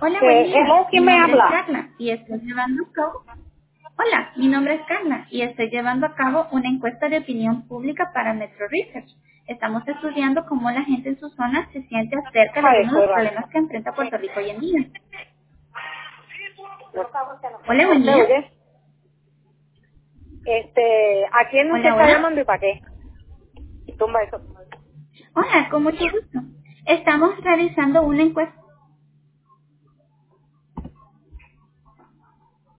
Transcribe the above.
Hola, buen día. Hello, Mi ¿quién me nombre es habla? Carla y estoy llevando a cabo... Hola, mi nombre es Carla y estoy llevando a cabo una encuesta de opinión pública para Metro Research. Estamos estudiando cómo la gente en su zona se siente acerca de Ay, algunos de los fuera. problemas que enfrenta Puerto Rico hoy en día. Hola, No buen se día. oye. ¿A quién usted Hola, está hola. llamando y para qué? Tumba eso. Hola, con mucho gusto. Estamos realizando una encuesta